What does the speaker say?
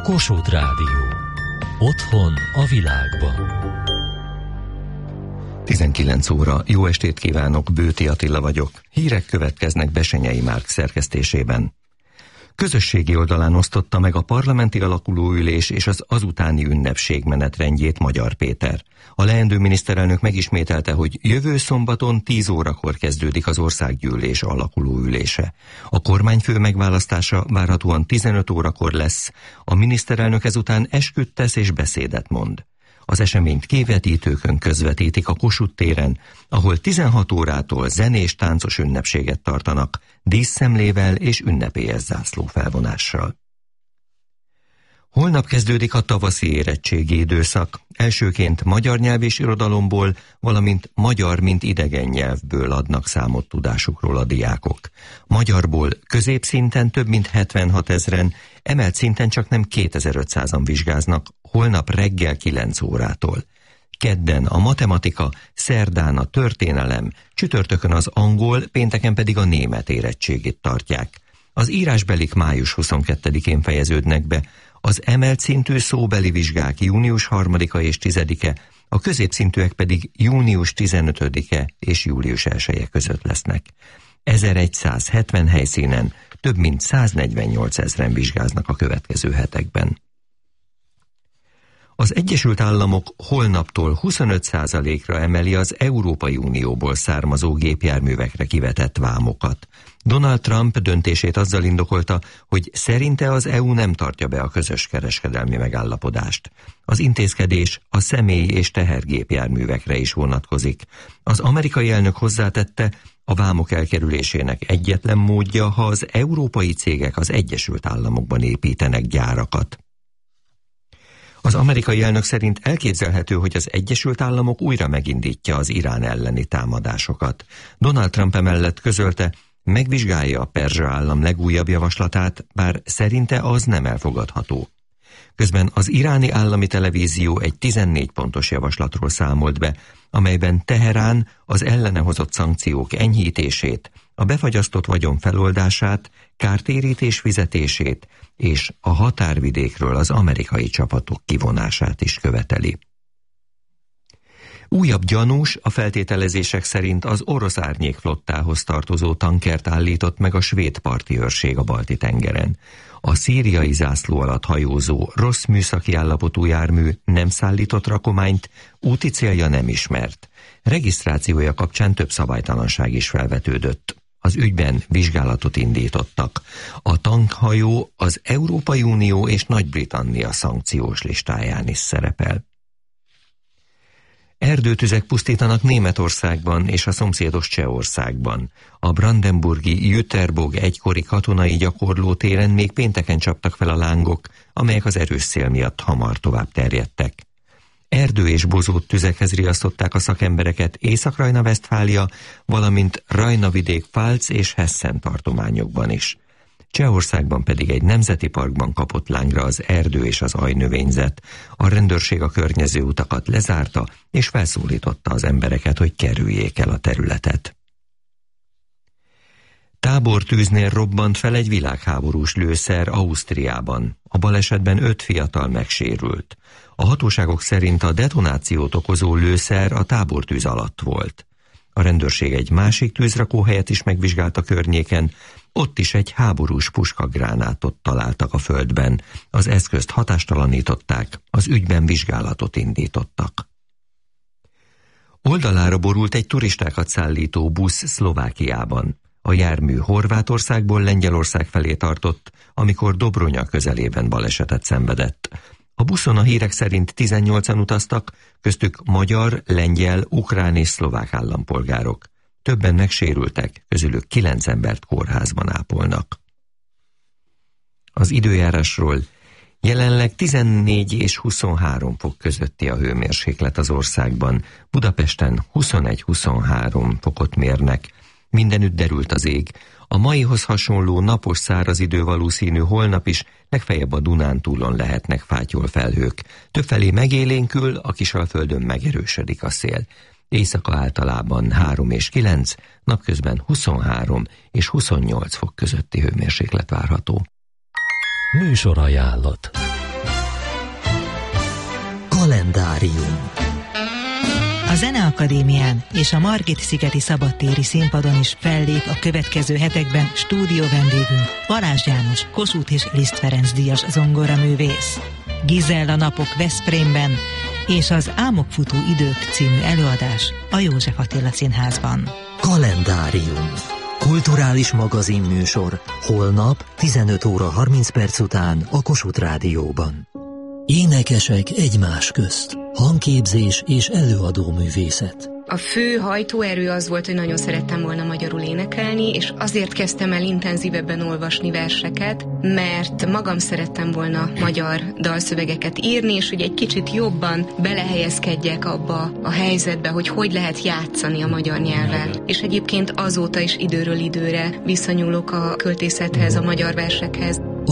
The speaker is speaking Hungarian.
Kossuth Rádió. Otthon a világban. 19 óra. Jó estét kívánok, Bőti Attila vagyok. Hírek következnek Bessenyei Márk szerkesztésében. Közösségi oldalán osztotta meg a parlamenti alakulóülés és az azutáni ünnepség menetrendjét Magyar Péter. A leendő miniszterelnök megismételte, hogy jövő szombaton 10 órakor kezdődik az országgyűlés alakulóülése. A kormányfő megválasztása várhatóan 15 órakor lesz, a miniszterelnök ezután esküt tesz és beszédet mond. Az eseményt kivetítőkön közvetítik a Kossuth téren, ahol 16 órától zenés táncos ünnepséget tartanak, díszszemlével és ünnepélyes zászlófelvonással. Holnap kezdődik a tavaszi érettségi időszak. Elsőként magyar nyelv és irodalomból, valamint magyar, mint idegen nyelvből adnak számot tudásukról a diákok. Magyarból középszinten több mint 76 000-en, emelt szinten csak nem 2500-an vizsgáznak, holnap reggel 9 órától. Kedden a matematika, szerdán a történelem, csütörtökön az angol, pénteken pedig a német érettségit tartják. Az írásbelik május 22-én fejeződnek be, az emelt szintű szóbeli vizsgák június 3-a és 10-e, a középszintűek pedig június 15-e és július 1-e között lesznek. 1170 helyszínen több mint 148 000-en vizsgáznak a következő hetekben. Az Egyesült Államok holnaptól 25%-ra emeli az Európai Unióból származó gépjárművekre kivetett vámokat. Donald Trump döntését azzal indokolta, hogy szerinte az EU nem tartja be a közös kereskedelmi megállapodást. Az intézkedés a személy- és tehergépjárművekre is vonatkozik. Az amerikai elnök hozzátette, a vámok elkerülésének egyetlen módja, ha az európai cégek az Egyesült Államokban építenek gyárakat. Az amerikai elnök szerint elképzelhető, hogy az Egyesült Államok újra megindítja az Irán elleni támadásokat. Donald Trump emellett közölte, megvizsgálja a perzsa állam legújabb javaslatát, bár szerinte az nem elfogadható. Közben az iráni állami televízió egy 14 pontos javaslatról számolt be, amelyben Teherán az ellene hozott szankciók enyhítését, a befagyasztott vagyon feloldását, kártérítés fizetését és a határvidékről az amerikai csapatok kivonását is követeli. Újabb gyanús a feltételezések szerint az orosz árnyékflottához tartozó tankert állított meg a svéd parti őrség a Balti-tengeren. A szíriai zászló alatt hajózó, rossz műszaki állapotú jármű nem szállított rakományt, úti célja nem ismert. Regisztrációja kapcsán több szabálytalanság is felvetődött. Az ügyben vizsgálatot indítottak. A tankhajó az Európai Unió és Nagy-Britannia szankciós listáján is szerepel. Erdőtüzek pusztítanak Németországban és a szomszédos Csehországban. A brandenburgi Jüterbog egykori katonai gyakorlótéren még pénteken csaptak fel a lángok, amelyek az erős szél miatt hamar tovább terjedtek. Erdő- és bozót tüzekhez riasztották a szakembereket Észak-Rajna-Vesztfália, valamint Rajna-vidék Pfalz és Hessen tartományokban is. Csehországban pedig egy nemzeti parkban kapott lángra az erdő és az ajnövényzet. A rendőrség a környező utakat lezárta, és felszólította az embereket, hogy kerüljék el a területet. Tábortűznél robbant fel egy világháborús lőszer Ausztriában. A balesetben 5 fiatal megsérült. A hatóságok szerint a detonációt okozó lőszer a tábortűz alatt volt. A rendőrség egy másik tűzrakóhelyet is megvizsgált a környéken, ott is egy háborús puskagránátot találtak a földben. Az eszközt hatástalanították, az ügyben vizsgálatot indítottak. Oldalára borult egy turistákat szállító busz Szlovákiában. A jármű Horvátországból Lengyelország felé tartott, amikor Dobronya közelében balesetet szenvedett. A buszon a hírek szerint 18-an utaztak, köztük magyar, lengyel, ukrán és szlovák állampolgárok. Többen megsérültek, közülük 9 embert kórházban ápolnak. Az időjárásról: jelenleg 14 és 23 fok közötti a hőmérséklet az országban. Budapesten 21-23 fokot mérnek. Mindenütt derült az ég. A maihoz hasonló napos száraz idő valószínű holnap is, legfeljebb a Dunántúlon lehetnek fátyol felhők. Többfelé megélénkül, a Kisalföldön megerősödik a szél. Éjszaka általában 3 és 9, napközben 23 és 28 fok közötti hőmérséklet várható. Műsorajánlat. Kalendárium. A Zeneakadémián és a Margit-szigeti szabadtéri színpadon is fellép a következő hetekben stúdió vendégünk, Balázs János, Kossuth és Liszt Ferenc díjas zongoraművész. Gizella napok Veszprémben és az Álmok futó idők című előadás a József Attila Színházban. Kalendárium. Kulturális magazinműsor holnap 15 óra 30 perc után a Kossuth Rádióban. Énekesek egymás közt. Hangképzés és előadó művészet. A fő hajtóerő az volt, hogy nagyon szerettem volna magyarul énekelni, és azért kezdtem el intenzívebben olvasni verseket, mert magam szerettem volna magyar dalszövegeket írni, és hogy egy kicsit jobban belehelyezkedjek abba a helyzetbe, hogy lehet játszani a magyar nyelven. És egyébként azóta is időről időre visszanyúlok a költészethez, a magyar versekhez.